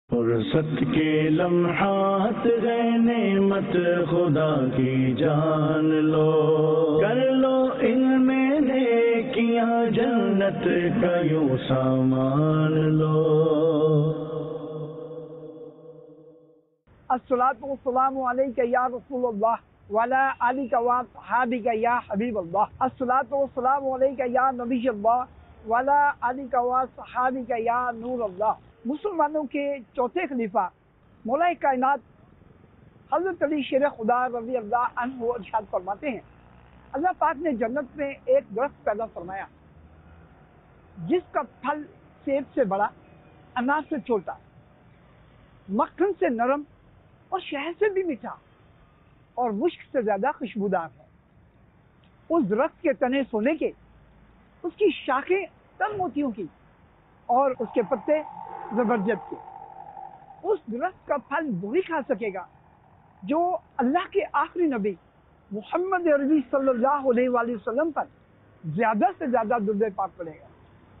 فرصت کے لمحات ہیں نعمت خدا کی جان لو، کر لو ان میں نیکیاں جنت کا یوں سامان لو۔ الصلاۃ والسلام علیک یا رسول اللہ وعلی آلک و اصحابک یا حبیب اللہ۔ الصلاۃ والسلام علیک یا نبی اللہ وعلی آلک و اصحابک یا نور اللہ۔ مسلمانوں کے چوتھے خلیفہ مولا کائنات حضرت علی شیر خدا رضی اللہ عنہ ارشاد فرماتے ہیں، اللہ پاک نے جنت میں ایک درخت پیدا فرمایا جس کا پھل سیب سے بڑا، انار سے چھوٹا، مکھن سے نرم اور شہد سے بھی میٹھا اور مشک سے زیادہ خوشبودار ہے۔ اس درخت کے تنے سونے کے، اس کی شاخیں تر موتیوں کی اور اس کے پتے زبرجد کے۔ اس درخت کا پھل وہی کھا سکے گا جو اللہ کے آخری نبی محمد عربی صلی اللہ علیہ وآلہ وسلم پر زیادہ سے زیادہ درود پاک پڑے گا۔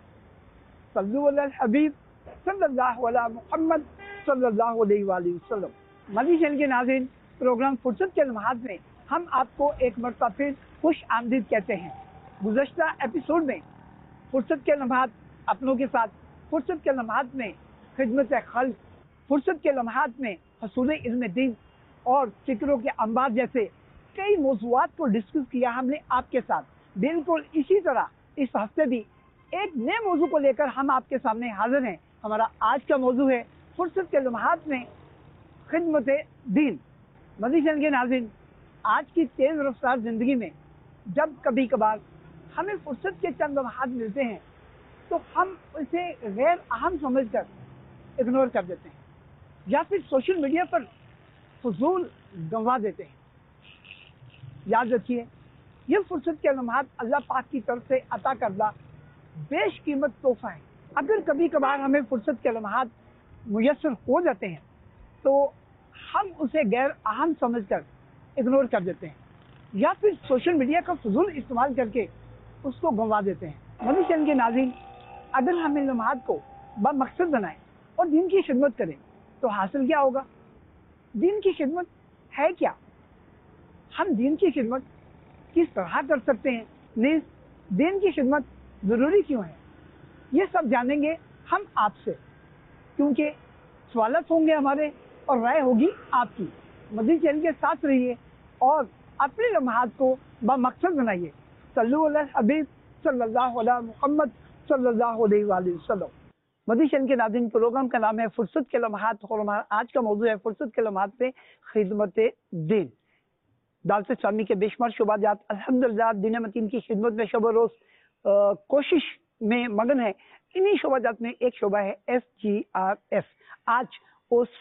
صلو علی الحبیب صلی اللہ علیہ محمد صلی اللہ علیہ وآلہ وسلم۔ مدنی چینل کے ناظرین، پروگرام فرصت کے لمحات میں ہم آپ کو ایک مرتبہ پھر خوش آمدید کہتے ہیں۔ گزشتہ ایپیسوڈ میں فرصت کے لمحات اپنوں کے ساتھ، فرصت کے لمحات میں خدمت خلق، فرصت کے لمحات میں حصول علم دین اور فکروں کے انبار جیسے کئی موضوعات کو ڈسکس کیا ہم نے آپ کے ساتھ۔ بالکل اسی طرح اس ہفتے بھی ایک نئے موضوع کو لے کر ہم آپ کے سامنے حاضر ہیں۔ ہمارا آج کا موضوع ہے فرصت کے لمحات میں خدمت دین۔ مدنی چینل کے ناظرین، آج کی تیز رفتار زندگی میں جب کبھی کبھار ہمیں فرصت کے چند لمحات ملتے ہیں تو ہم اسے غیر اہم سمجھ کر اگنور کر دیتے ہیں یا پھر سوشل میڈیا پر فضول گنوا دیتے ہیں۔ یاد رکھیے، یہ فرصت کے لمحات اللہ پاک کی طرف سے عطا کردہ بیش قیمت تحفہ ہے۔ اگر کبھی کبھار ہمیں فرصت کے لمحات میسر ہو جاتے ہیں تو ہم اسے غیر اہم سمجھ کر اگنور کر دیتے ہیں یا پھر سوشل میڈیا کا فضول استعمال کر کے اس کو گنوا دیتے ہیں۔ مدنی چینل کے ناظرین، اگر ہم ان لمحات کو بمقصد بنائیں اور دین کی خدمت کریں تو حاصل کیا ہوگا؟ دین کی خدمت ہے کیا؟ ہم دین کی خدمت کس طرح کر سکتے ہیں؟ نیز دین کی خدمت ضروری کیوں ہے؟ یہ سب جانیں گے ہم آپ سے، کیونکہ سوالات ہوں گے ہمارے اور رائے ہوگی آپ کی۔ مدنی چینل کے ساتھ رہیے اور اپنے لمحات کو بمقصد بنائیے۔ صلو علی الحبیب صلی اللہ علیہ محمد صلی اللہ علیہ وآلہ وسلم۔ مدنی چینل کے ناظرین، پروگرام کا نام ہے فرصت کے لمحات اور ہمارا آج کا موضوع ہے فرصت کے لمحات میں خدمت دین۔ دعوت اسلامی کے بے شمار شعبہ جات الحمدللہ دین متین کی خدمت میں شب و روز کوشش میں مگن ہے۔ انہی شعبہ جات میں ایک شعبہ ہے SGRF۔ آج اس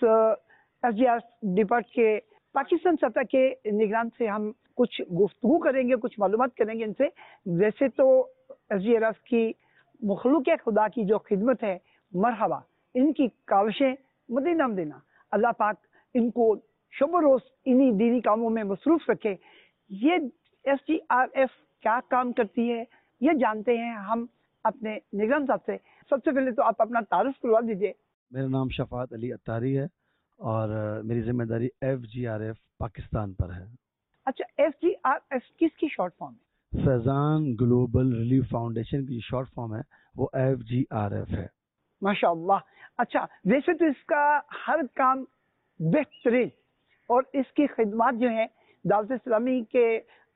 SGRF ڈپارٹ کے پاکستان سطح کے نگران سے ہم کچھ گفتگو کریں گے، کچھ معلومات کریں گے ان سے۔ ویسے تو SGRF کی مخلوق خدا کی جو خدمت ہے، مرحبا، ان کی کاوشیں مدینہ مدینہ، اللہ پاک ان کو شب و روز انہی دینی کاموں میں مصروف رکھے۔ یہ SGRF کیا کام کرتی ہے یہ جانتے ہیں ہم اپنے نگران صاحب سے۔ سب سے پہلے تو آپ اپنا تعارف کروا دیجیے۔ میرا نام شفاعت علی اتاری ہے اور میری ذمہ داری FGRF پاکستان پر ہے۔ اچھا، SGRF کس کی شارٹ فارم ہے؟ فیضان گلوبل ریلیف فاؤنڈیشن کی شارٹ فارم ہے، وہ FGRF ہے۔ ماشاء اللہ۔ اچھا، ویسے تو اس کا ہر کام بہترین اور اس کی خدمات جو ہیں دعوت اسلامی کے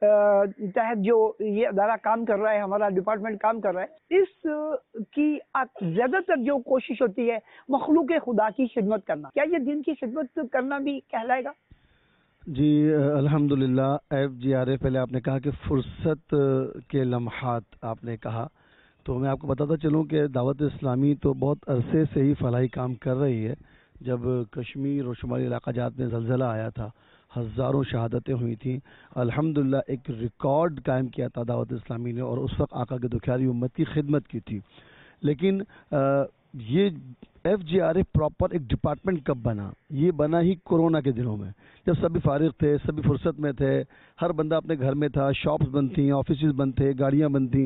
تحت جو یہ ادارہ کام کر رہا ہے، ہمارا ڈپارٹمنٹ کام کر رہا ہے، اس کی زیادہ تر جو کوشش ہوتی ہے مخلوق خدا کی خدمت کرنا، کیا یہ دین کی خدمت کرنا بھی کہلائے گا؟ جی الحمدللہ۔ FGRF، پہلے آپ نے کہا کہ فرصت کے لمحات آپ نے کہا، تو میں آپ کو بتاتا چلوں کہ دعوت اسلامی تو بہت عرصے سے ہی فلاحی کام کر رہی ہے۔ جب کشمیر اور شمالی علاقہ جات میں زلزلہ آیا تھا، ہزاروں شہادتیں ہوئی تھیں، الحمدللہ ایک ریکارڈ قائم کیا تھا دعوت اسلامی نے، اور اس وقت آقا کے دکھیاری امت کی خدمت کی تھی۔ لیکن یہ FGRF پراپر ایک ڈپارٹمنٹ کب بنا؟ یہ بنا ہی کورونا کے دنوں میں، جب سبھی فارغ تھے، سبھی فرصت میں تھے، ہر بندہ اپنے گھر میں تھا، شاپس بند تھیں، آفیسز بند تھے، گاڑیاں بند تھیں،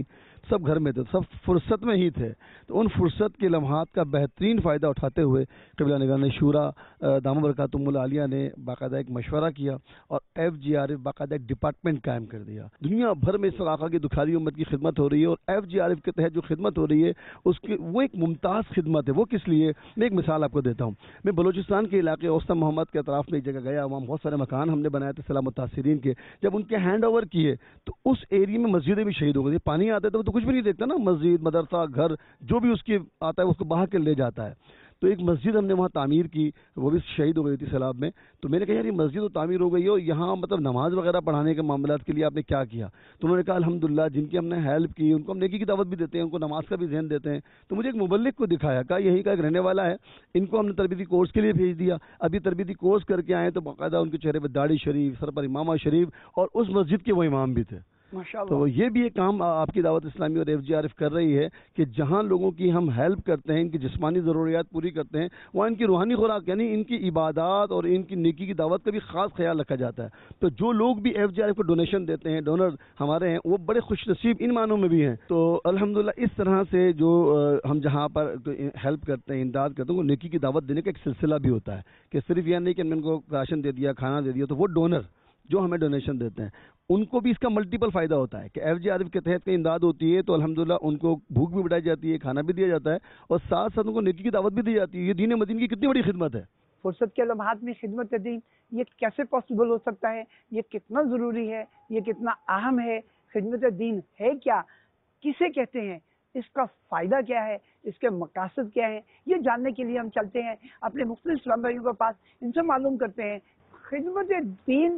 سب گھر میں تھے، سب فرصت میں ہی تھے، تو ان فرصت کے لمحات کا بہترین فائدہ اٹھاتے ہوئے قبلہ نگران شورا دامہ برکاتہم العالیہ نے باقاعدہ ایک مشورہ کیا اور FGRF باقاعدہ ایک ڈپارٹمنٹ قائم کر دیا۔ دنیا بھر میں اس وقت آقا کی دکھاری امت کی خدمت ہو رہی ہے، اور FGRF کے تحت جو خدمت ہو رہی ہے اس کی وہ ایک ممتاز خدمت ہے۔ وہ کس لیے؟ میں ایک مثال آپ کو دیتا ہوں۔ میں بلوچستان کے علاقے اوسط محمد کے اطراف میں ایک جگہ گیا، وہاں بہت سارے مکان ہم نے بنائے تھے سلام متاثرین کے۔ جب ان کے ہینڈ اوور کیے تو اس ایریے میں مسجدیں بھی شہید ہو گئی۔ پانی آتا ہے تو وہ تو کچھ بھی نہیں دیکھتا نا، مسجد، مدرسہ، گھر جو بھی اس کی آتا ہے اس کو بہا کے لے جاتا ہے۔ تو ایک مسجد ہم نے وہاں تعمیر کی، وہ بھی شہید ہو گئی تھی سیلاب میں۔ تو میں نے کہا یار یہ مسجد تو تعمیر ہو گئی ہے، اور یہاں مطلب نماز وغیرہ پڑھانے کے معاملات کے لیے آپ نے کیا کیا؟ تو انہوں نے کہا الحمدللہ جن کی ہم نے ہیلپ کی ان کو ہم نیکی کی دعوت بھی دیتے ہیں، ان کو نماز کا بھی ذہن دیتے ہیں۔ تو مجھے ایک مبلغ کو دکھایا، کہا یہی کا ایک رہنے والا ہے، ان کو ہم نے تربیتی کورس کے لیے بھیج دیا، ابھی تربیتی کورس کر کے آئے تو باقاعدہ ان کے چہرے پہ داڑھی شریف، سر پر امامہ شریف، اور اس مسجد کے وہ امام بھی تھے۔ تو یہ بھی ایک کام آپ کی دعوت اسلامی اور FGRF کر رہی ہے کہ جہاں لوگوں کی ہم ہیلپ کرتے ہیں، ان کی جسمانی ضروریات پوری کرتے ہیں، وہاں ان کی روحانی خوراک یعنی ان کی عبادات اور ان کی نیکی کی دعوت کا بھی خاص خیال رکھا جاتا ہے۔ تو جو لوگ بھی FGRF کو ڈونیشن دیتے ہیں، ڈونر ہمارے ہیں، وہ بڑے خوش نصیب ان معنوں میں بھی ہیں۔ تو الحمدللہ اس طرح سے جو ہم جہاں پر ہیلپ کرتے ہیں، امداد کرتے ہیں، وہ نیکی کی دعوت دینے کا ایک سلسلہ بھی ہوتا ہے کہ صرف یہ نہیں کہ ہم نے ان کو راشن دے دیا، کھانا دے دیا، تو وہ ڈونر جو ہمیں ڈونیشن دیتے ہیں ان کو بھی اس کا ملٹیپل فائدہ ہوتا ہے کہ FGRF کے تحت کہیں امداد ہوتی ہے تو الحمدللہ ان کو بھوک بھی بٹائی جاتی ہے، کھانا بھی دیا جاتا ہے، اور ساتھ ساتھ ان کو نیکی کی دعوت بھی دی جاتی ہے۔ یہ دین مدین کی کتنی بڑی خدمت ہے۔ فرصت کے لمحات میں خدمت دین، یہ کیسے پاسبل ہو سکتا ہے؟ یہ کتنا ضروری ہے؟ یہ کتنا اہم ہے؟ خدمت دین ہے کیا؟ کسے کہتے ہیں؟ اس کا فائدہ کیا ہے؟ اس کے مقاصد کیا ہیں؟ یہ جاننے کے لیے ہم چلتے ہیں اپنے مختلف اسلام بھائیوں کے پاس، ان سے معلوم کرتے ہیں خدمت دین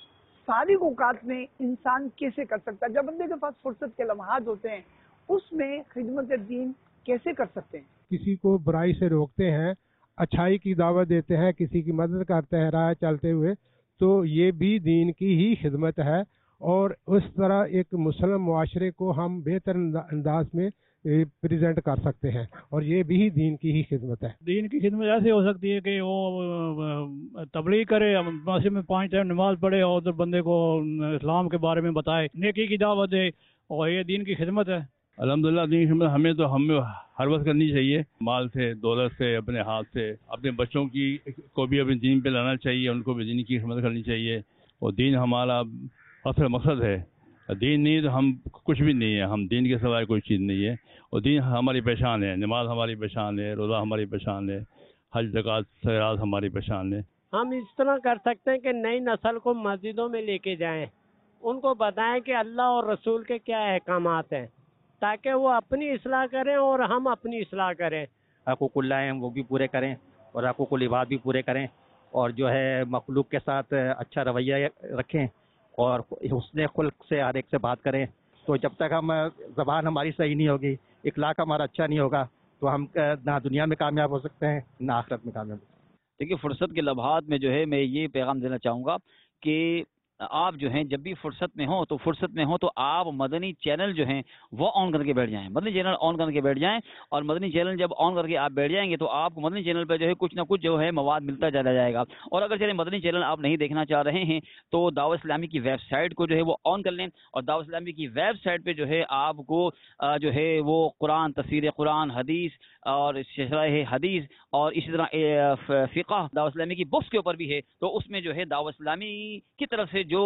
ساری اوقات میں انسان کیسے کر سکتا ہے۔ جب بندے کے پاس فرصت کے لمحات ہوتے ہیں اس میں خدمت دین کیسے کر سکتے ہیں؟ کسی کو برائی سے روکتے ہیں، اچھائی کی دعوت دیتے ہیں، کسی کی مدد کرتے ہیں راہ چلتے ہوئے، تو یہ بھی دین کی ہی خدمت ہے، اور اس طرح ایک مسلم معاشرے کو ہم بہتر انداز میں پریزنٹ کر سکتے ہیں، اور یہ بھی دین کی ہی خدمت ہے۔ دین کی خدمت ایسے ہو سکتی ہے کہ وہ تبلیغ کرے، مسجد میں 5 ٹائم نماز پڑھے اور ادھر بندے کو اسلام کے بارے میں بتائے، نیکی کی دعوت دے، اور یہ دین کی خدمت ہے۔ الحمدللہ دین کی خدمت ہمیں ہر وقت کرنی چاہیے، مال سے، دولت سے، اپنے ہاتھ سے، اپنے بچوں کی کو بھی اپنے دین پہ لانا چاہیے، ان کو بھی دین کی خدمت کرنی چاہیے، اور دین ہمارا اصل مقصد ہے۔ دین نہیں تو ہم کچھ بھی نہیں ہے، ہم دین کے سوائے کوئی چیز نہیں ہے، اور دین ہماری پہچان ہے، نماز ہماری پہچان ہے، روزہ ہماری پہچان ہے، حج زکوٰۃ خیرات ہماری پہچان ہے۔ ہم اس طرح کر سکتے ہیں کہ نئی نسل کو مسجدوں میں لے کے جائیں، ان کو بتائیں کہ اللہ اور رسول کے کیا احکامات ہیں، تاکہ وہ اپنی اصلاح کریں اور ہم اپنی اصلاح کریں۔ حقوق اللہ ہیں وہ بھی پورے کریں، اور حقوق العباد بھی پورے کریں، اور جو ہے مخلوق کے ساتھ اچھا رویہ رکھیں، اور حسن خلق سے ہر ایک سے بات کریں۔ تو جب تک ہم زبان ہماری صحیح نہیں ہوگی، اخلاق ہمارا اچھا نہیں ہوگا، تو ہم نہ دنیا میں کامیاب ہو سکتے ہیں نہ آخرت میں کامیاب ہو سکتے ہیں۔ دیکھیے فرصت کے لمحات میں جو ہے میں یہ پیغام دینا چاہوں گا کہ آپ جو ہیں جب بھی فرصت میں ہوں تو آپ مدنی چینل جو ہیں وہ آن کر کے بیٹھ جائیں، مدنی چینل آن کر کے بیٹھ جائیں، اور مدنی چینل جب آن کر کے آپ بیٹھ جائیں گے تو آپ کو مدنی چینل پہ جو ہے کچھ نہ کچھ جو ہے مواد ملتا چلا جائے گا۔ اور اگر چلے مدنی چینل آپ نہیں دیکھنا چاہ رہے ہیں تو دعوت اسلامی کی ویب سائٹ کو جو ہے وہ آن کر لیں، اور دعوت اسلامی کی ویب سائٹ پہ جو ہے آپ کو جو ہے وہ قرآن، تفسیر قرآن، حدیث اور شرح حدیث، اور اسی طرح فقہ دعوت اسلامی کی بکس کے اوپر بھی ہے، تو اس میں جو ہے دعوت اسلامی کی طرف سے جو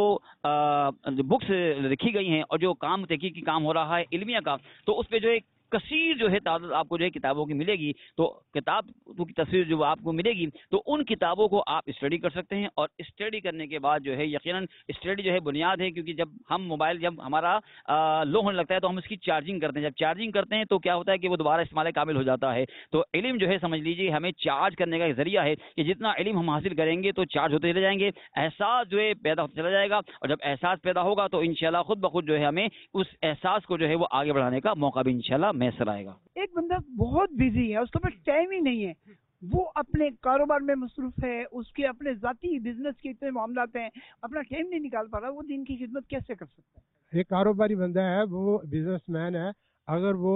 بکس لکھی گئی ہیں اور جو کام تحقیقی کام ہو رہا ہے علمیہ کا، تو اس پہ جو ایک کثیر جو ہے تعداد آپ کو جو ہے کتابوں کی ملے گی، تو کتابوں کی تصویر جو آپ کو ملے گی تو ان کتابوں کو آپ اسٹڈی کر سکتے ہیں، اور اسٹڈی کرنے کے بعد جو ہے یقیناً اسٹڈی جو ہے بنیاد ہے، کیونکہ جب ہم موبائل جب ہمارا لو ہونے لگتا ہے تو ہم اس کی چارجنگ کرتے ہیں، جب چارجنگ کرتے ہیں تو کیا ہوتا ہے کہ وہ دوبارہ استعمال قابل ہو جاتا ہے۔ تو علم جو ہے سمجھ لیجیے ہمیں چارج کرنے کا ایک ذریعہ ہے کہ جتنا علم ہم حاصل کریں گے تو چارج ہوتے چلے جائیں گے، احساس جو ہے پیدا ہوتا چلا جائے گا، اور جب احساس پیدا ہوگا تو انشاءاللہ خود بخود جو ہے ہمیں اس احساس کو جو ہے وہ آگے بڑھانے کا موقع بھی انشاءاللہ میسر آئے گا۔ ایک بندہ بہت بزی ہے، اس کے پاس ٹائم ہی نہیں ہے، وہ اپنے کاروبار میں مصروف ہے، اس کے اپنے ذاتی بزنس کے اتنے معاملات ہیں، اپنا ٹائم نہیں نکال پا رہا، وہ دین کی خدمت کیسے کر سکتا ہے؟ ایک کاروباری بندہ ہے، وہ بزنس مین ہے، اگر وہ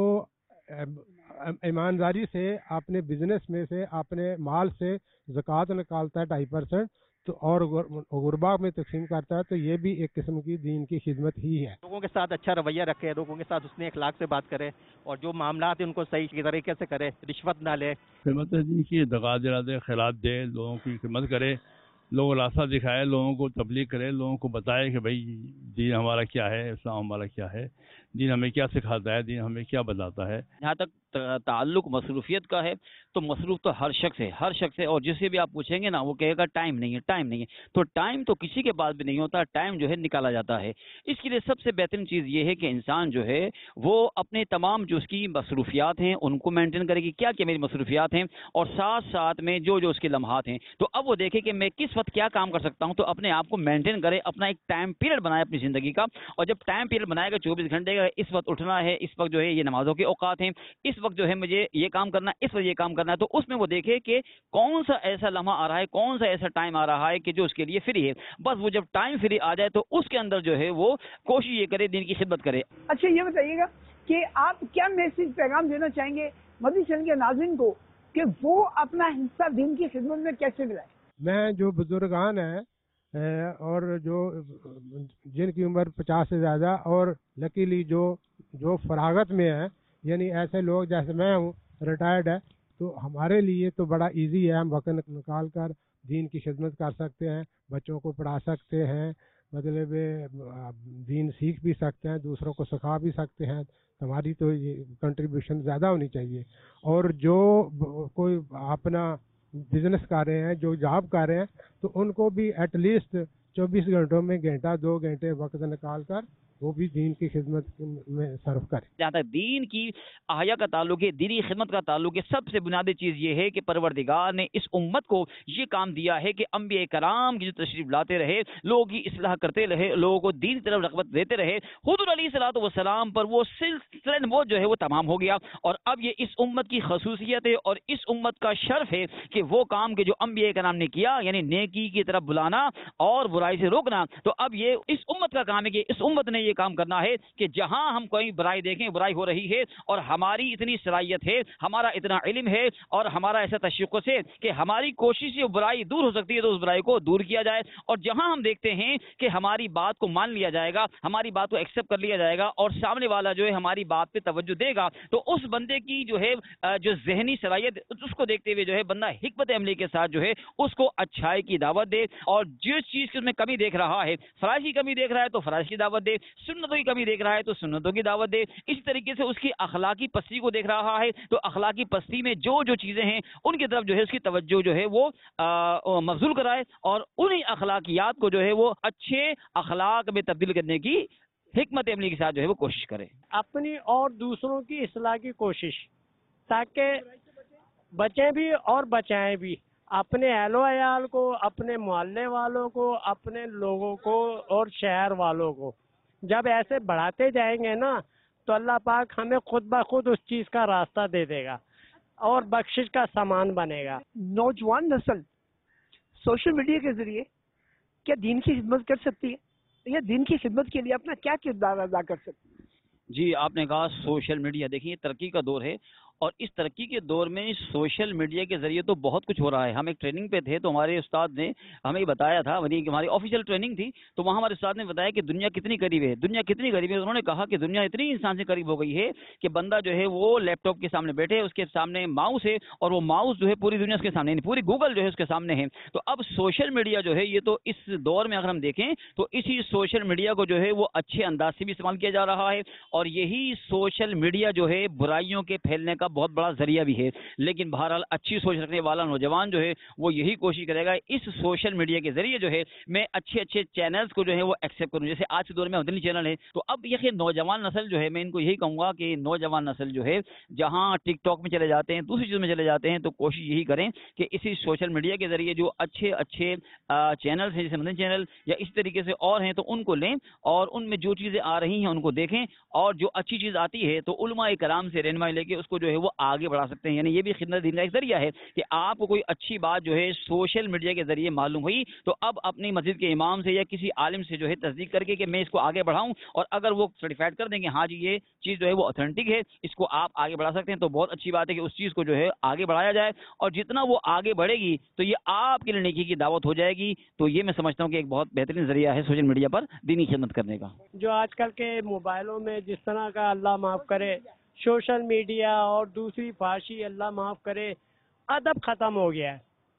ایمانداری سے اپنے بزنس میں سے اپنے مال سے زکوٰۃ نکالتا ہے 2.5%، तो और गुरबा में तकसीम करता है, तो ये भी एक किस्म की दीन की खिदमत ही है। लोगों के साथ अच्छा रवैया रखे, लोगों के साथ उसने अखलाक से बात करे और जो मामला है उनको सही तरीके से करे, रिश्वत ना ले। खिदमत दीन की दगा दिलाते, खिलात दे, लोगों की खिदमत करे, लोगों को रास्ता दिखाए, लोगों को तबलीग करे, लोगों को बताए कि भाई दीन हमारा क्या है, इस्लाम हमारा क्या है, दीन हमें क्या सिखाता है, दीन हमें क्या बताता है। जहाँ तक ताल्लुक मसरूफियत का है तो मसरूफ तो हर शख्स है, और जिसे भी आप पूछेंगे ना वो कहेगा टाइम नहीं है। तो टाइम तो किसी के पास भी नहीं होता, टाइम जो है निकाला जाता है। इसके लिए सबसे बेहतरीन चीज़ ये है कि इंसान जो है वो अपने तमाम जो उसकी मसरूफियात हैं उनको मेंटेन करे कि क्या क्या मेरी मसरूफियात हैं, और साथ साथ में जो उसके लम्हात हैं, तो अब वो देखे कि मैं किस वक्त क्या काम कर सकता हूँ, तो अपने आप को मेंटेन करे, अपना एक टाइम पीरियड बनाए अपनी ज़िंदगी का। और जब टाइम पीरियड बनाएगा 24 घंटे का, इस वक्त उठना है, इस वक्त जो है ये नमाजों के औकात हैं, इस वक्त जो है मुझे ये काम करना है, इस वक्त ये काम करना है, तो उसमें वो देखे कि कौन सा ऐसा लम्हा आ रहा है, कौन सा ऐसा टाइम आ रहा है कि जो उसके लिए फ्री है। बस वो जब टाइम फ्री आ जाए तो उसके अंदर जो है वो कोशिश ये करे दीन की खिदमत करे। अच्छा ये बताइएगा कि आप क्या मैसेज पैगाम देना चाहेंगे मदनी चैनल के नाज़रीन को कि वो अपना हिस्सा दीन की खिदमत में कैसे मिलाए? मैं जो बुजुर्गान हैं और जो जिनकी उम्र 50 से ज़्यादा और लकीली जो फरागत में है, यानी ऐसे लोग जैसे मैं हूँ रिटायर्ड है, तो हमारे लिए तो बड़ा इजी है, हम वक्त निकाल कर दीन की खिदमत कर सकते हैं, बच्चों को पढ़ा सकते हैं, मतलब दीन सीख भी सकते हैं, दूसरों को सिखा भी सकते हैं। हमारी तो ये कंट्रीब्यूशन ज़्यादा होनी चाहिए। और जो कोई अपना बिजनेस कर रहे हैं, जो जॉब कर रहे हैं, तो उनको भी एटलीस्ट 24 घंटों में घंटा 2 घंटे वक्त निकाल कर वो भी दीन की खिदमत में सर्व करें। जहाँ तक दीन की अहया का ताल्लुक है, दीनी खिदमत का ताल्लुक है, सबसे बुनियादी चीज़ ये है कि परवरदिगार ने इस उम्मत को ये काम दिया है कि अंबिया कराम की जो तशरीफ लाते रहे, लोगों की इस्लाह करते रहे, लोगों को दीन की तरफ रग़बत देते रहे, हुज़ूर अलैहिस्सलातु वस्सलाम पर वो सिलसिला वो जो है वो तमाम हो गया। और अब ये इस उम्मत की खसूसियत है और इस उम्मत का शर्फ है कि वो काम के जो अंबिया कराम ने किया, यानी नेकी की तरफ बुलाना और बुराई से रोकना, तो अब ये इस उम्मत का काम है कि इस उम्मत ने ये काम करना है कि जहां हम कोई बुराई देखें, बुराई हो रही है और हमारी इतनी सलाहियत है, हमारा इतना इल्म है और हमारा ऐसा तशख्खुस है कि हमारी कोशिश से बुराई दूर हो सकती है, तो उस बुराई को दूर किया जाए। और जहां हम देखते हैं कि हमारी बात को मान लिया जाएगा, हमारी बात को एक्सेप्ट कर लिया जाएगा और सामने वाला जो है हमारी बात पे तवज्जो देगा, तो उस बंदे की जो है जो जहनी सलाहियत, उसको देखते हुए जो है बंदा हिकमत अमली के साथ जो है उसको अच्छाई की दावत दे, और जिस चीज की उसमें कमी देख रहा है, फराज की कमी देख रहा है तो फराज की दावत दे, सुन्नतों की कमी देख रहा है तो सुन्नतों की दावत दे। इसी तरीके से उसकी अखलाकी पस्ती को देख रहा है तो अखलाकी पस्ती में जो जो चीजें हैं उनकी तरफ जो है उसकी तवज्जो जो है वो मबजूल कराए और उन्हीं अखलाकियात को जो है वो अच्छे अखलाक में तब्दील करने की हिकमत अमली के साथ जो है वो कोशिश करे, अपनी और दूसरों की इस्लाह की कोशिश, ताकि बचें भी और बचाएं भी, अपने अहलो अयाल को, अपने मोहल्ले वालों को, अपने लोगों को और शहर वालों को। जब ऐसे बढ़ाते जाएंगे ना तो अल्लाह पाक हमें खुद ब खुद उस चीज़ का रास्ता दे देगा और बख्शिश का सामान बनेगा। नौजवान नस्ल सोशल मीडिया के जरिए क्या दीन की खिदमत कर सकती है, या दीन की खिदमत के लिए अपना क्या किरदार अदा कर सकती है? जी आपने कहा सोशल मीडिया, देखिए तरक्की का दौर है और इस तरक्की के दौर में सोशल मीडिया के जरिए तो बहुत कुछ हो रहा है। हम एक ट्रेनिंग पे थे तो हमारे उस्ताद ने हमें बताया था, हमारी ऑफिशियल ट्रेनिंग थी, तो वहाँ हमारे उस्ताद ने बताया कि दुनिया कितनी करीब है, दुनिया कितनी करीब है। उन्होंने कहा कि दुनिया इतनी इंसान से करीब हो गई है कि बंदा जो है वो लैपटॉप के सामने बैठे, उसके सामने माउस है और वो माउस जो है पूरी दुनिया उसके सामने, पूरी गूगल जो है उसके सामने है। तो अब सोशल मीडिया जो है ये तो इस दौर में अगर हम देखें तो इसी सोशल मीडिया को जो है वो अच्छे अंदाज से भी इस्तेमाल किया जा रहा है, और यही सोशल मीडिया जो है बुराइयों के फैलने का बहुत बड़ा जरिया भी है। लेकिन बहरहाल अच्छी सोच रखने वाला नौजवान जो है वो यही कोशिश करेगा इस सोशल मीडिया के जरिए जो है मैं अच्छे अच्छे चैनल्स को जो है वो एक्सेप्ट करूं। जैसे आज के दौर में मदनी चैनल है, तो अब ये नौजवान नस्ल जो है, मैं इनको यही कहूंगा कि नौजवान नस्ल जो है जहां टिकटॉक में चले जाते हैं, दूसरी चीज़ में चले जाते हैं, तो कोशिश यही करें कि इसी सोशल मीडिया के जरिए जो अच्छे अच्छे चैनल्स हैं, जैसे मदनी चैनल या इस तरीके से और हैं, तो उनको लें और उनमें जो चीज़ें आ रही हैं उनको देखें, और जो अच्छी चीज़ आती है तो उलमा कराम से रहनुमाई लेके उसको जो है وہ آگے بڑھا سکتے ہیں. یعنی یہ بھی خدمت دین کا ایک ذریعہ ہے کہ آپ کو کوئی اچھی بات جو ہے سوشل میڈیا کے ذریعے معلوم ہوئی تو اب اپنی مسجد کے امام سے یا کسی عالم سے جو ہے تصدیق کر کے کہ میں اس کو آگے بڑھاؤں, اور اگر وہ سرٹیفائڈ کر دیں گے ہاں جی یہ چیز جو ہے وہ اوتھینٹک ہے, اس کو آپ آگے بڑھا سکتے ہیں, تو بہت اچھی بات ہے کہ اس چیز کو جو ہے آگے بڑھایا جائے, اور جتنا وہ آگے بڑھے گی تو یہ آپ کے لیے نیکی کی دعوت ہو جائے گی. تو یہ میں سمجھتا ہوں کہ ایک بہت بہترین ذریعہ ہے سوشل میڈیا پر دینی خدمت کرنے کا. جو آج کل کے موبائلوں میں جس طرح کا اللہ معاف کرے سوشل میڈیا اور دوسری فحاشی اللہ معاف کرے ادب ختم ہو گیا ہے,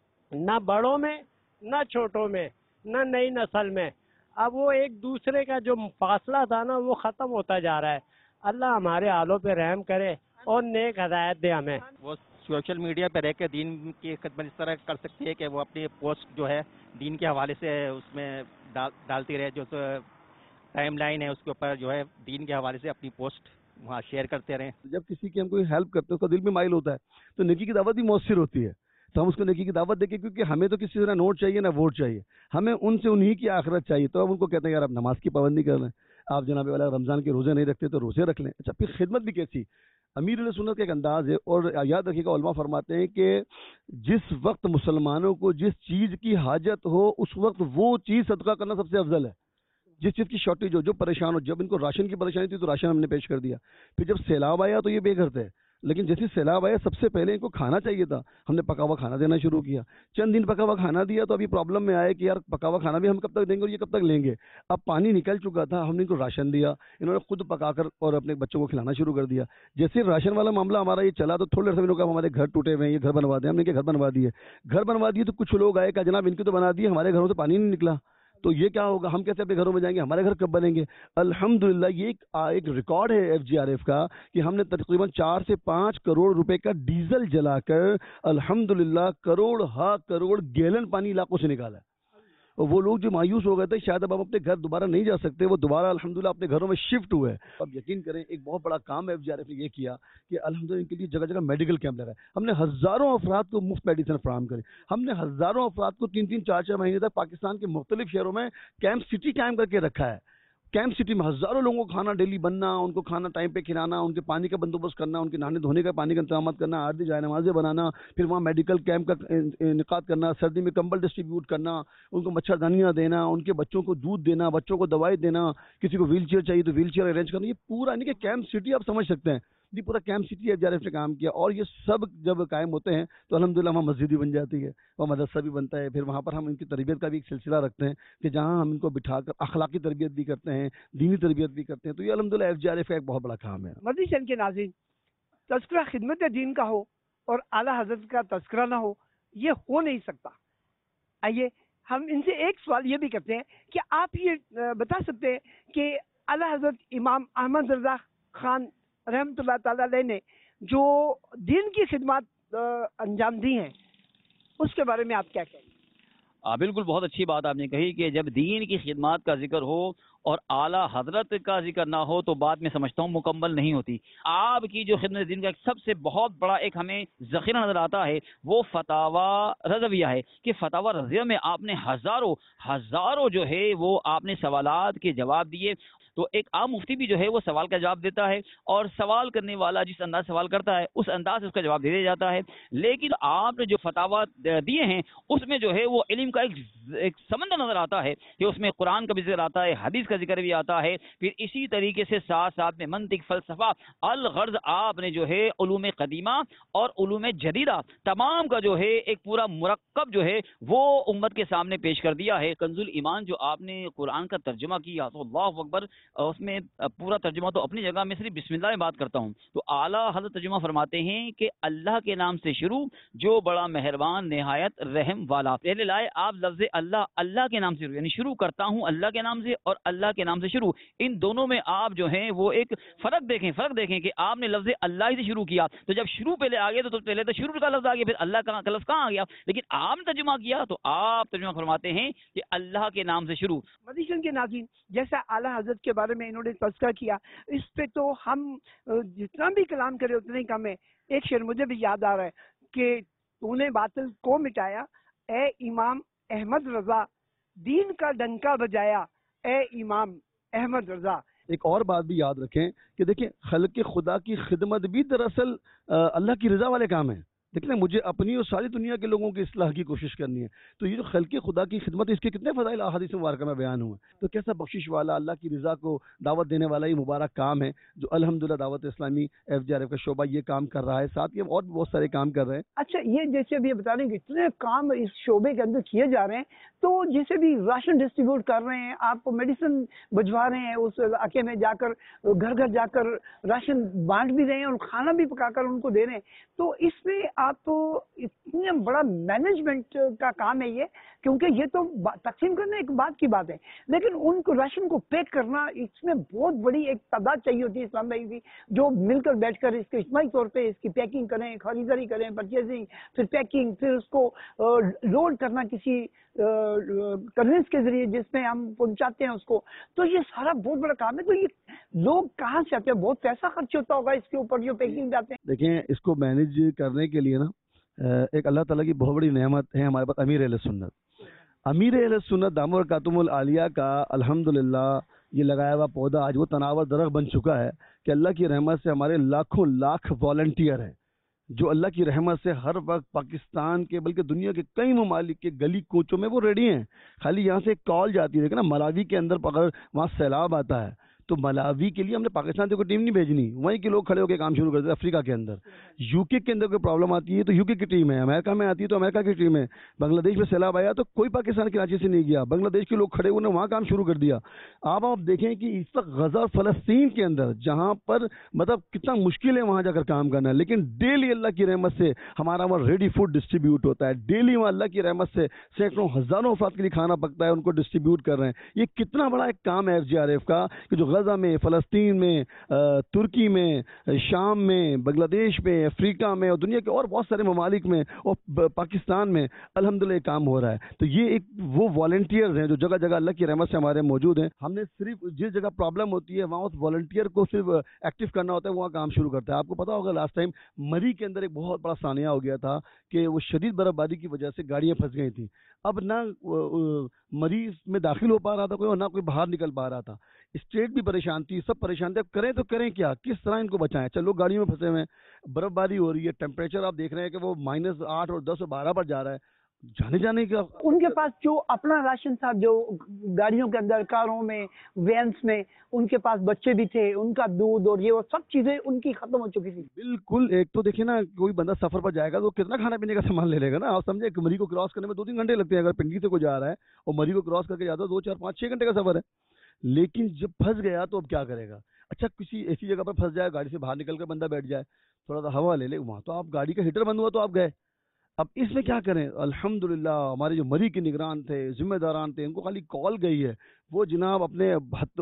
نہ بڑوں میں نہ چھوٹوں میں نہ نئی نسل میں. اب وہ ایک دوسرے کا جو فاصلہ تھا نا وہ ختم ہوتا جا رہا ہے. اللہ ہمارے حالوں پہ رحم کرے اور نیک ہدایت دے ہمیں. وہ سوشل میڈیا پہ رہ کے دین کی خدمت اس طرح کر سکتی ہے کہ وہ اپنی پوسٹ جو ہے دین کے حوالے سے اس میں ڈالتی رہے, جو ٹائم لائن ہے اس کے اوپر جو ہے دین کے حوالے سے اپنی پوسٹ وہاں شیئر کرتے رہیں. جب کسی کی ہم کوئی ہیلپ کرتے ہیں اس کا دل بھی مائل ہوتا ہے, تو نیکی کی دعوت بھی مؤثر ہوتی ہے. تو ہم اس کو نیکی کی دعوت دیں گے, کیونکہ ہمیں تو کسی طرح نوٹ چاہیے نہ ووٹ چاہیے, ہمیں ان سے انہی کی آخرت چاہیے. تو ہم ان کو کہتے ہیں یار آپ نماز کی پابندی کر لیں, آپ جناب والا رمضان کے روزے نہیں رکھتے تو روزے رکھ لیں. اچھا پھر خدمت بھی کیسی, امیر علیہ سنت کا ایک انداز ہے. اور یاد رکھیے گا علماء فرماتے ہیں کہ جس وقت مسلمانوں کو جس چیز کی حاجت ہو اس وقت وہ چیز صدقہ کرنا سب سے افضل ہے. جس چیز کی شارٹیج ہو, جو پریشان ہو, جب ان کو راشن کی پریشانی تھی تو راشن ہم نے پیش کر دیا. پھر جب سیلاب آیا تو یہ بے گھر تھے, لیکن جیسے سیلاب آیا سب سے پہلے ان کو کھانا چاہیے تھا, ہم نے پکا ہوا کھانا دینا شروع کیا. چند دن پکا ہوا کھانا دیا تو ابھی پرابلم میں آئے کہ یار پکا ہوا کھانا بھی ہم کب تک دیں گے اور یہ کب تک لیں گے. اب پانی نکل چکا تھا, ہم نے ان کو راشن دیا, انہوں نے خود پکا کر اور اپنے بچوں کو کھلانا شروع کر دیا. جیسے راشن والا معاملہ ہمارا یہ چلا تو تھوڑے عرصے میں ہمارے گھر ٹوٹے ہوئے ہیں, یہ گھر بنوا دیں. ہم نے گھر بنوا دیے. گھر بنوا دیے تو کچھ لوگ آئے کہ جناب ان کی تو بنا دیے, ہمارے گھروں سے پانی نہیں نکلا, تو یہ کیا ہوگا, ہم کیسے اپنے گھروں میں جائیں گے, ہمارے گھر کب بنیں گے. الحمدللہ یہ ایک ریکارڈ ہے FGRF کا کہ ہم نے تقریباً 4 سے 5 کروڑ روپے کا ڈیزل جلا کر الحمدللہ کروڑ گیلن پانی علاقوں سے نکالا ہے. اور وہ لوگ جو مایوس ہو گئے تھے شاید اب ہم اپنے گھر دوبارہ نہیں جا سکتے, وہ دوبارہ الحمدللہ اپنے گھروں میں شفٹ ہوئے. اب یقین کریں ایک بہت بڑا کام FGRF نے یہ کیا کہ الحمدللہ ان کے لیے جگہ جگہ میڈیکل کیمپ لگائے. ہم نے ہزاروں افراد کو مفت میڈیسن فراہم کرے. ہم نے ہزاروں افراد کو 3-4 مہینے تک پاکستان کے مختلف شہروں میں کیمپ سٹی قائم کر کے رکھا ہے. کیمپ سٹی میں ہزاروں لوگوں کو کھانا ڈیلی بننا, ان کو کھانا ٹائم پہ کھلانا, ان کے پانی کا بندوبست کرنا, ان کے نہانے دھونے کا پانی کا انتظامات کرنا, آرتی جائے نمازیں بنانا, پھر وہاں میڈیکل کیمپ کا انعقاد کرنا, سردی میں کمبل ڈسٹریبیوٹ کرنا, ان کو مچھردانیاں دینا, ان کے بچوں کو دودھ دینا, بچوں کو دوائی دینا, کسی کو ویل چیئر چاہیے تو ویل چیئر ارینج کرنا. یہ پورا یعنی کہ کیمپ سٹی آپ سمجھ سکتے ہیں, یہ پورا کیمپ سٹی FGRF نے کام کیا. اور یہ سب جب قائم ہوتے ہیں تو الحمدللہ وہاں مسجد بھی بن جاتی ہے, وہاں مدرسہ بھی بنتا ہے. پھر وہاں پر ہم ان کی تربیت کا بھی ایک سلسلہ رکھتے ہیں کہ جہاں ہم ان کو بٹھا کر اخلاقی تربیت بھی کرتے ہیں, دینی تربیت بھی کرتے ہیں. تو یہ الحمدللہ FGRF کا ایک بہت بڑا کام ہے. مدنی چینل کے ناظرین, تذکرہ خدمت دین کا ہو اور اعلیٰ حضرت کا تذکرہ نہ ہو, یہ ہو نہیں سکتا. آئیے ہم ان سے ایک سوال یہ بھی کرتے ہیں کہ آپ یہ بتا سکتے ہیں کہ اعلیٰ حضرت امام احمد رضا خان رحمۃ اللہ تعالی علیہ نے جو دین کی خدمات انجام دی ہیں اس کے بارے میں آپ کیا کہیں گے؟ بالکل بہت اچھی بات آپ نے کہی کہ جب دین کی خدمات کا ذکر ہو اور اعلیٰ حضرت کا ذکر نہ ہو تو بات میں سمجھتا ہوں مکمل نہیں ہوتی. آپ کی جو خدمت دین کا ایک سب سے بہت بڑا ایک ہمیں ذخیرہ نظر آتا ہے وہ فتاوی رضویہ ہے کہ فتاوی رضویہ میں آپ نے ہزاروں جو ہے وہ آپ نے سوالات کے جواب دیے. تو ایک عام مفتی بھی جو ہے وہ سوال کا جواب دیتا ہے اور سوال کرنے والا جس انداز سوال کرتا ہے اس انداز سے اس کا جواب دے دیا جاتا ہے. لیکن آپ نے جو فتاوی دیے ہیں اس میں جو ہے وہ علم کا ایک سمندر نظر آتا ہے کہ اس میں قرآن کا بھی ذکر آتا ہے, حدیث کا ذکر بھی آتا ہے, پھر اسی طریقے سے ساتھ ساتھ میں منطق, فلسفہ, الغرض آپ نے جو ہے علوم قدیمہ اور علوم جدیدہ تمام کا جو ہے ایک پورا مرکب جو ہے وہ امت کے سامنے پیش کر دیا ہے. کنز الایمان جو آپ نے قرآن کا ترجمہ کیا تو اللہ اکبر, اس میں پورا ترجمہ تو اپنی جگہ میں صرف بسم اللہ میں بات کرتا ہوں. تو اعلیٰ حضرت ترجمہ فرماتے ہیں کہ اللہ کے نام سے شروع جو بڑا مہربان نہایت رحم والا. پہلے لائے آپ لفظ اللہ کے نام سے شروع, یعنی شروع کرتا ہوں اللہ کے نام سے اور اللہ کے نام سے شروع. ان دونوں میں آپ جو ہیں وہ ایک فرق دیکھیں کہ آپ نے لفظ اللہ ہی سے شروع کیا تو جب شروع پہلے آ گیا تو پہلے تو شروع کا لفظ آ گیا, پھر اللہ کا لفظ کہاں آ گیا. لیکن آپ نے ترجمہ کیا تو آپ ترجمہ فرماتے ہیں کہ اللہ کے نام سے شروع. مدیشن کے ناظرین, جیسا اعلیٰ حضرت کے بارے میں انہوں نے تذکرہ کیا, اس پہ تو ہم جتنا بھی کلام کرے اتنا ہی کم ہے. ایک شعر مجھے بھی یاد آ رہا ہے کہ تو نے باطل کو مٹایا اے امام احمد رضا, دین کا ڈنکا بجایا اے امام احمد رضا. ایک اور بات بھی یاد رکھیں کہ دیکھیں خلق خدا کی خدمت بھی دراصل اللہ کی رضا والے کام ہیں. دیکھیں مجھے اپنی اور ساری دنیا کے لوگوں کی اصلاح کی کوشش کرنی ہے. تو یہ جو خلق خدا کی خدمت ہے اس کے کتنے فضائل احادیث مبارکہ میں بیان ہوئے. تو کیسا بخشش والا اللہ کی رضا کو دعوت دینے والا یہ مبارک کام ہے جو الحمدللہ دعوت اسلامی FGRF کا شعبہ یہ کام کر رہا ہے. ساتھ ہی ہم اور بھی بہت سارے کام کر رہے ہیں. اچھا یہ جیسے ابھی بتا رہے ہیں کہ اتنے کام اس شعبے کے اندر کیے جا رہے ہیں، تو جیسے بھی راشن ڈسٹریبیوٹ کر رہے ہیں، آپ میڈیسن بھجوا رہے ہیں، اس علاقے میں جا کر گھر گھر جا کر راشن بانٹ بھی رہے ہیں اور کھانا بھی پکا کر ان کو دے رہے ہیں، تو اس میں آپ تو اتنا بڑا مینجمنٹ کا کام ہے یہ، کیونکہ یہ تو تقسیم کرنا ایک بات کی بات ہے، لیکن ان کو راشن کو پیک کرنا اس میں بہت بڑی ایک تعداد چاہیے ہوتی ہے اسلام بھائی کی، جو مل کر بیٹھ کر اس کے اجتماعی طور پہ اس کی پیکنگ کریں، خریداری کریں، پرچیزنگ، پھر پیکنگ، پھر اس کو لوڈ کرنا کسی کنوینس کے ذریعے جس میں ہم پہنچاتے ہیں اس کو. تو یہ سارا بہت بڑا کام ہے. تو یہ لوگ کہاں سے آتے ہیں؟ بہت پیسہ خرچ ہوتا ہوگا اس کے اوپر جو پیکنگ جاتے ہیں. دیکھیں اس کو مینیج کرنے کے لیے نا ایک اللہ تعالیٰ کی بہت بڑی نعمت ہے ہمارے پاس امیر اہل سنت. امیر اہل سنت دامت برکاتہم العالیہ کا الحمدللہ یہ لگایا ہوا پودا آج وہ تناور درخت بن چکا ہے کہ اللہ کی رحمت سے ہمارے لاکھوں لاکھ والنٹیئر ہیں جو اللہ کی رحمت سے ہر وقت پاکستان کے بلکہ دنیا کے کئی ممالک کے گلی کوچوں میں وہ ریڈی ہیں. خالی یہاں سے ایک کال جاتی ہے نا ملاوی کے اندر اگر وہاں سیلاب آتا ہے تو ملاوی کے لیے ہم نے پاکستان سے کوئی ٹیم نہیں بھیجنی، وہیں کے لوگ کھڑے ہو کے کام شروع کرتے ہیں. افریقہ کے اندر UK کے اندر کوئی پرابلم آتی ہے تو UK کی ٹیم ہے، امریکہ میں آتی ہے تو امریکہ کی ٹیم ہے، بنگلہ دیش میں سیلاب آیا تو کوئی پاکستان کراچی سے نہیں گیا، بنگلہ دیش کے لوگ کھڑے ہوئے نے وہاں کام شروع کر دیا. آپ دیکھیں کہ اس وقت غزہ اور فلسطین کے اندر جہاں پر مطلب کتنا مشکل ہے وہاں جا کر کام کرنا، لیکن ڈیلی اللہ کی رحمت سے ہمارا وہاں ریڈی فوڈ ڈسٹریبیوٹ ہوتا ہے. ڈیلی وہاں اللہ کی رحمت سے سینکڑوں ہزاروں افراد کے لیے کھانا پکتا ہے، ان کو ڈسٹریبیوٹ کر رہے ہیں. یہ کتنا بڑا ایک کام ہے FGRF کا کہ جو غزہ میں، فلسطین میں، ترکی میں، شام میں، بنگلہ دیش میں، افریقہ میں اور دنیا کے اور بہت سارے ممالک میں اور پاکستان میں الحمدللہ یہ کام ہو رہا ہے. تو یہ ایک وہ والنٹیئرز ہیں جو جگہ جگہ اللہ کی رحمت سے ہمارے موجود ہیں. ہم نے صرف جس جگہ پرابلم ہوتی ہے وہاں اس والنٹیئر کو صرف ایکٹیو کرنا ہوتا ہے، وہاں کام شروع کرتا ہے. آپ کو پتا ہوگا لاسٹ ٹائم مری کے اندر ایک بہت بڑا سانحہ ہو گیا تھا کہ وہ شدید برف باری کی وجہ سے گاڑیاں پھنس گئی تھیں. اب نہ مریض میں داخل ہو پا رہا تھا کوئی اور نہ کوئی باہر نکل پا رہا تھا. اسٹیٹ بھی پریشان تھی، سب پریشان تھے. اب کریں تو کریں کیا، کس طرح ان کو بچائیں؟ چلو گاڑیوں میں پھنسے ہوئے ہیں، برف باری ہو رہی ہے، ٹیمپریچر آپ دیکھ رہے ہیں کہ وہ -8 اور 10 اور 12 پر جا رہا ہے. جانے کا ان کے پاس جو اپنا راشن تھا، جو گاڑیوں کے اندر، کاروں میں، وینس میں، ان کے پاس بچے بھی تھے، ان کا دودھ اور یہ وہ سب چیزیں ان کی ختم ہو چکی تھی. بالکل. ایک تو دیکھیں نا کوئی بندہ سفر پر جائے گا تو کتنا کھانا پینے کا سامان لے لے گا نا. آپ سمجھے کہ مری کو کراس کرنے میں 2-3 گھنٹے لگتے ہیں اگر پنڈی سے کوئی جا رہا ہے اور مری کو کراس کر کے جاتا ہے 2, 4, 5, 6 گھنٹے کا سفر ہے. لیکن جب پھنس گیا تو اب کیا کرے گا؟ اچھا کسی ایسی جگہ پر پھنس جائے، گاڑی سے باہر نکل کر بندہ بیٹھ جائے، تھوڑا سا ہوا لے لے، وہاں تو آپ گاڑی کا ہیٹر بند ہوا تو آپ گئے. اب اس میں کیا کریں؟ الحمدللہ ہمارے جو مری کے نگران تھے، ذمہ داران تھے، ان کو خالی کال گئی ہے، وہ جناب اپنے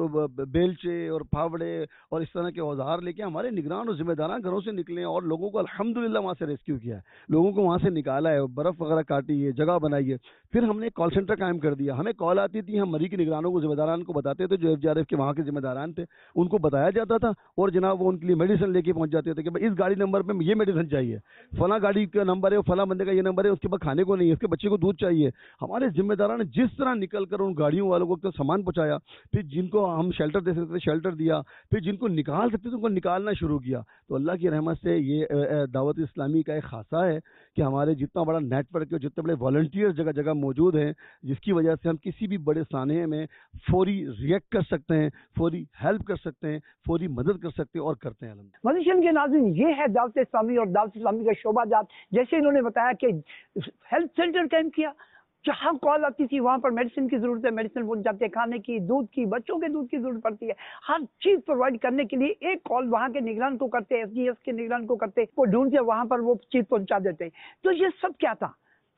بیلچے اور پھاوڑے اور اس طرح کے اوزار لے کے ہمارے نگران اور ذمہ داران گھروں سے نکلے اور لوگوں کو الحمدللہ وہاں سے ریسکیو کیا ہے، لوگوں کو وہاں سے نکالا ہے، برف وغیرہ کاٹی ہے، جگہ بنائی ہے. پھر ہم نے کال سینٹر قائم کر دیا. ہمیں کال آتی تھی، ہم مری کے نگرانوں کو، ذمہ داران کو بتاتے تھے جو FGRF کے وہاں کے ذمہ داران تھے، ان کو بتایا جاتا تھا اور جناب وہ ان کے لیے میڈیسن لے کے پہنچ جاتے تھے کہ بھائی اس گاڑی نمبر پہ یہ میڈیسن چاہیے، فلاں گاڑی کا نمبر ہے، فلاں بندے کا یہ نمبر ہے، اس کے بعد کھانے کو نہیں ہے، اس کے بچے کو دودھ چاہیے. ہمارے ذمہ داران نے جس طرح نکل کر ان گاڑیوں والوں کو سامان پہنچایا، پھر جن کو ہم شیلٹر دے سکتے تھے شیلٹر دیا، پھر جن کو نکال سکتے تھے ان کو نکالنا شروع کیا. تو اللہ کی رحمت سے یہ دعوت اسلامی کا ایک خاصہ ہے کہ ہمارے جتنا بڑا نیٹ ورک ہے، جتنے بڑے والنٹیئر جگہ جگہ موجود ہیں، جس کی وجہ سے ہم کسی بھی بڑے سانحے میں فوری ریئیکٹ کر سکتے ہیں، فوری ہیلپ کر سکتے ہیں، فوری مدد کر سکتے ہیں اور کرتے ہیں. مدنی کے ناظرین، یہ ہے دعوت اسلامی اور دعوت اسلامی کا شعبہ جات. جیسے انہوں نے بتایا کہ ہیلتھ سینٹر قائم کیا، جہاں کال آتی تھی وہاں پر میڈیسن کی ضرورت ہے، میڈیسن پہنچاتے، کھانے کی، دودھ کی، بچوں کے دودھ کی ضرورت پڑتی ہے، ہر چیز پرووائڈ کرنے کے لیے ایک کال وہاں کے نگران کو کرتے، FGS کے نگران کو کرتے، وہ ڈھونڈ کے وہاں پر وہ چیز پہنچا دیتے. تو یہ سب کیا تھا؟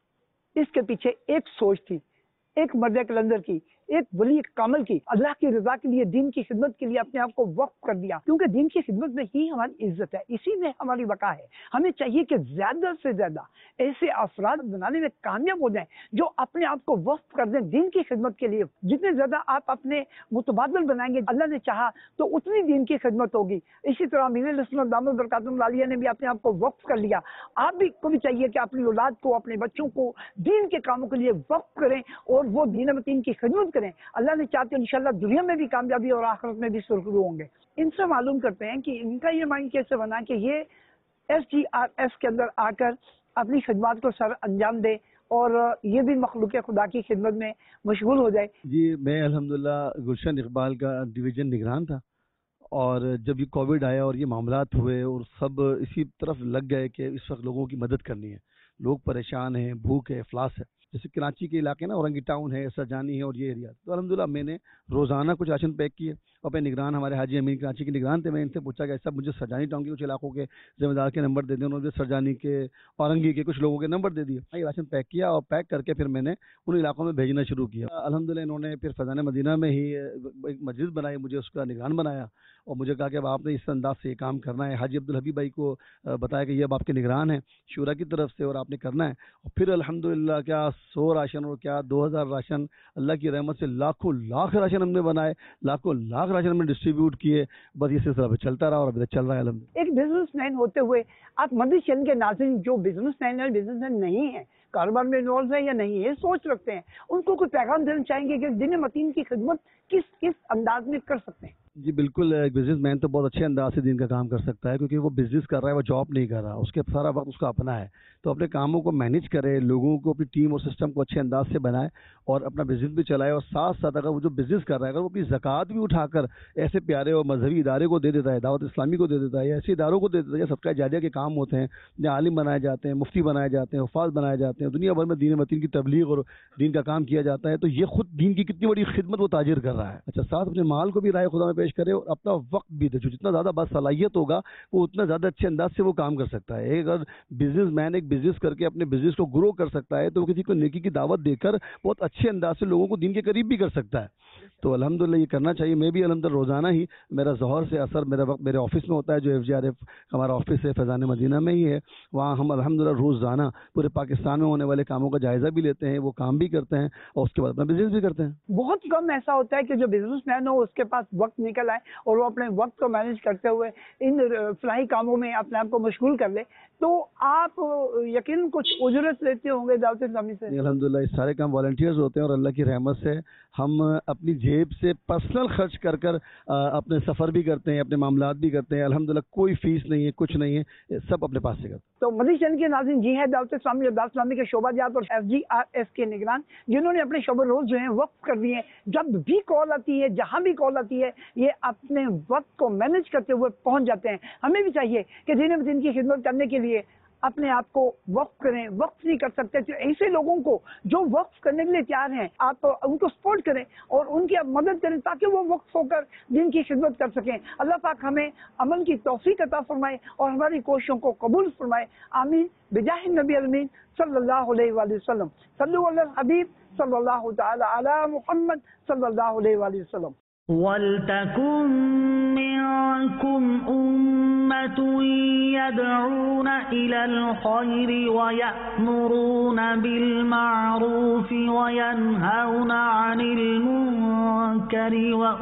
اس کے پیچھے ایک سوچ تھی، ایک مرد کلندر کی، ایک ولی کامل کی، اللہ کی رضا کے لیے، دین کی خدمت کے لیے اپنے آپ کو وقف کر دیا. کیونکہ دین کی خدمت میں ہی ہماری عزت ہے، اسی میں ہماری بقا ہے. ہمیں چاہیے کہ زیادہ سے زیادہ ایسے افراد بنانے میں کامیاب ہو جائیں جو اپنے آپ کو وقف کر دیں دین کی خدمت کے لیے. جتنے زیادہ آپ اپنے متبادل بنائیں گے، اللہ نے چاہا تو اتنی دین کی خدمت ہوگی. اسی طرح امیر اہل سنت دامت برکاتہم العالیہ نے بھی اپنے آپ کو وقف کر لیا. آپ بھی کو بھی چاہیے کہ اپنی اولاد کو، اپنے بچوں کو دین کے کاموں کے لیے وقف کریں اور وہ دین متین کی خدمت کریں. کریں. اللہ نے چاہتے انشاءاللہ دنیا میں بھی کامیابی اور آخرت میں بھی سرخرو ہوں گے. ان سے معلوم کرتے ہیں کہ ان کا یہ مائنڈ کیسے بنا کہ یہ SGRF کے اندر آ کر اپنی خدمات کو سر انجام دے اور یہ بھی مخلوق خدا کی خدمت میں مشغول ہو جائے. جی میں الحمدللہ گلشن اقبال کا ڈویژن نگران تھا، اور جب یہ کووڈ آیا اور یہ معاملات ہوئے اور سب اسی طرف لگ گئے کہ اس وقت لوگوں کی مدد کرنی ہے، لوگ پریشان ہیں، بھوک ہے، افلاس ہے. جیسے کراچی کے علاقے نا اورنگی ٹاؤن ہے، سرجانی ہے اور یہ ایریا، تو الحمدللہ میں نے روزانہ کچھ راشن پیک کیے. اپنے نگران ہمارے حاجی امین کراچی کے نگران تھے، میں ان سے پوچھا کہ سب مجھے سرجانی ٹاؤن کے کچھ علاقوں کے ذمہ دار کے نمبر دے دیں. انہوں نے سرجانی کے اورنگی کے کچھ لوگوں کے نمبر دے دیے. یہ راشن پیک کیا اور پیک کر کے پھر میں نے ان علاقوں میں بھیجنا شروع کیا. الحمدللہ انہوں نے پھر فیضان مدینہ میں ہی ایک مسجد بنائی، مجھے اس کا نگران بنایا اور مجھے کہا کہ اب آپ نے اس انداز سے یہ کام کرنا ہے. حاجی عبدالحبیب بھائی کو بتایا کہ یہ اب آپ کے نگران ہیں شورا کی طرف سے اور آپ نے کرنا ہے. اور پھر الحمدللہ کیا 100 راشن اور کیا 2000 راشن، اللہ کی رحمت سے لاکھوں لاکھ راشن ہم نے بنائے، لاکھوں لاکھ راشن ہم نے ڈسٹریبیوٹ کیے. بس یہ سلسلہ چلتا رہا اور ابھی تک چل رہا ہے الحمدللہ. ایک بزنس مین ہوتے ہوئے آپ مدنی چینل کے ناظرین جو بزنس مین ہے بزنس مین نہیں ہے، کاروبار میں انوالو ہے یا نہیں ہے، سوچ رکھتے ہیں، ان کو کوئی پیغام دینا چاہیں گے کہ دین متین کی خدمت کس انداز میں کر سکتے ہیں؟ جی بالکل، ایک بزنس مین تو بہت اچھے انداز سے دین کا کام کر سکتا ہے، کیونکہ وہ بزنس کر رہا ہے، وہ جاب نہیں کر رہا، اس کے سارا وقت اس کا اپنا ہے. تو اپنے کاموں کو مینیج کرے، لوگوں کو اپنی ٹیم اور سسٹم کو اچھے انداز سے بنائے اور اپنا بزنس بھی چلائے. اور ساتھ ساتھ اگر وہ جو بزنس کر رہا ہے اگر وہ اپنی زکوٰۃ بھی اٹھا کر ایسے پیارے اور مذہبی ادارے کو دے دیتا ہے، دعوت اسلامی کو دے دیتا ہے یا ایسے اداروں کو دے دیتا ہے یا صدقہ جاریہ کے کام ہوتے ہیں جہاں عالم بنائے جاتے ہیں، مفتی بنائے جاتے ہیں، حفاظ بنائے جاتے ہیں، دنیا بھر میں دین متین کی تبلیغ اور دین کا کام کیا جاتا ہے، تو یہ خود دین کی کتنی بڑی خدمت وہ تاجر کر رہا ہے. اچھا، ساتھ اپنے مال کو بھی رائے خدا میں پیش کرے اور اپنا وقت بھی دے. جو جتنا زیادہ باصلاحیت ہوگا وہ اتنا زیادہ اچھے انداز سے وہ کام کر سکتا ہے. اگر بزنس مین ایک بزنس کر کے اپنے بزنس کو گرو کر سکتا ہے تو وہ کسی کو نیکی کی دعوت دے کر بہت اچھے انداز سے لوگوں کو دین کے قریب بھی کر سکتا ہے. تو الحمدللہ یہ کرنا چاہیے. میں بھی الحمدللہ روزانہ ہی میرا ظہر سے اثر میرا وقت میرے آفس میں ہوتا ہے، جو FGRF ہمارا آفس ہے فیضان مدینہ میں ہی ہے. وہاں ہم الحمدللہ روزانہ پورے پاکستان میں ہونے والے کاموں کا جائزہ بھی لیتے ہیں، وہ کام بھی کرتے ہیں اور اس کے بعد اپنا بزنس بھی کرتے ہیں. بہت کم ایسا ہوتا ہے کہ جو بزنس مین ہو اس کے پاس وقت نکل آئے اور وہ اپنے وقت کو مینیج کرتے ہوئے ان فلاحی کاموں میں اپنے آپ کو مشغول کر لے. تو آپ یقیناً کچھ اجرت لیتے ہوں گے دعوت اسلامی سے؟ الحمدللہ یہ سارے کام والنٹیئرز ہوتے ہیں اور اللہ کی رحمت سے ہم اپنی جیب سے پرسنل خرچ کر اپنے سفر بھی کرتے ہیں، اپنے معاملات بھی کرتے ہیں. الحمدللہ کوئی فیس نہیں ہے، کچھ نہیں ہے، سب اپنے پاس سے کرتے ہیں. تو مدنی چینل کے ناظرین، جی ہے دعوت اسلامی اور دعوت اسلامی کے شعبہ جات اور FGRF کے نگران جنہوں نے اپنے شعبہ روز جو ہیں وقف کر دیے ہیں. جب بھی کال آتی ہے، جہاں بھی کال آتی ہے، یہ اپنے وقت کو مینیج کرتے ہوئے پہنچ جاتے ہیں. ہمیں بھی چاہیے کہ دین متین کی خدمت کرنے کے لیے اپنے آپ کو وقف کریں. وقف نہیں کر سکتے تو ایسے لوگوں کو جو وقف کرنے کے لیے تیار ہیں آپ ان کو سپورٹ کریں اور ان کی مدد کریں تاکہ وہ وقف ہو کر دین کی خدمت کر سکیں. اللہ پاک ہمیں عمل کی توفیق عطا فرمائے اور ہماری کوششوں کو قبول فرمائے. آمین بجاہ النبی الامین صلی اللہ علیہ وآلہ وسلم. صلو علی الحبیب صلی اللہ تعالی علی محمد صلی اللہ علیہ وآلہ وسلم. وَلْتَكُن مِّنكُمْ أُمَّةٌ يَدْعُونَ إِلَى الْخَيْرِ وَيَأْمُرُونَ بِالْمَعْرُوفِ وَيَنْهَوْنَ عَنِ الْمُنكَرِ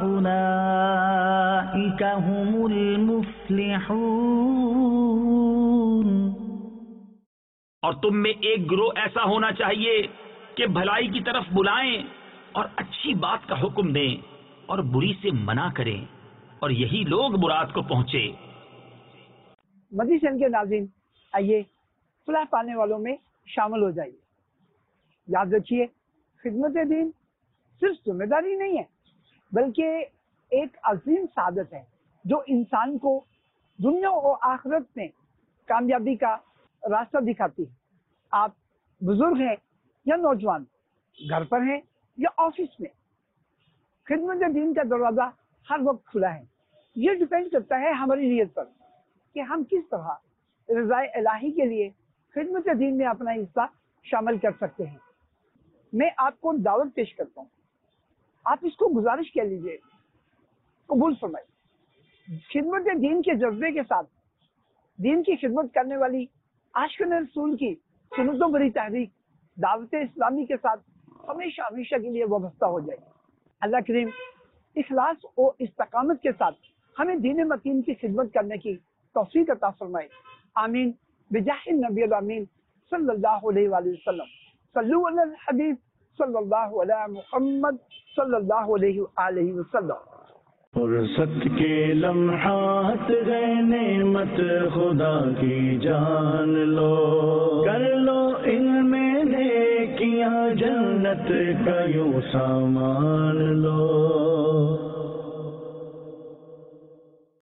وَأُولَئِكَ هُمُ الْمُفْلِحُونَ. اور تم میں ایک گروہ ایسا ہونا چاہیے کہ بھلائی کی طرف بلائیں اور اچھی بات کا حکم دیں اور بری سے منع کریں، اور یہی لوگ مراد کو پہنچے. مدنی چینل کے ناظرین، آئیے فلاح پانے والوں میں شامل ہو جائیے. یاد رکھیے، خدمت دین صرف ذمہ داری نہیں ہے بلکہ ایک عظیم سعادت ہے جو انسان کو دنیا اور آخرت میں کامیابی کا راستہ دکھاتی ہے. آپ بزرگ ہیں یا نوجوان، گھر پر ہیں یا آفس میں، خدمت دین کا دروازہ ہر وقت کھلا ہے. یہ ڈیپینڈ کرتا ہے ہماری نیت پر کہ ہم کس طرح رضا الہی کے لیے خدمت دین میں اپنا حصہ شامل کر سکتے ہیں. میں آپ کو دعوت پیش کرتا ہوں، آپ اس کو گزارش کر لیجئے، قبول فرمائے. خدمت دین کے جذبے کے ساتھ دین کی خدمت کرنے والی عاشقان رسول کی سنتوں بری تحریک دعوت اسلامی کے ساتھ ہمیشہ ہمیشہ کے لیے وابستہ ہو جائے. اللہ کریم اخلاص و استقامت کے ساتھ ہمیں دین متین کی خدمت کرنے کی توفیق عطا فرمائے. آمین بجاہ النبی الامین صلی اللہ علیہ وآلہ وسلم. صلو علی الحبیب صلی اللہ علیہ محمد صلی اللہ علیہ وآلہ وسلم۔ فرصت کے لمحات گئے نعمت خدا کی جان لو، کر لو ان میں نیکیاں جنت کا یوں سامان لو۔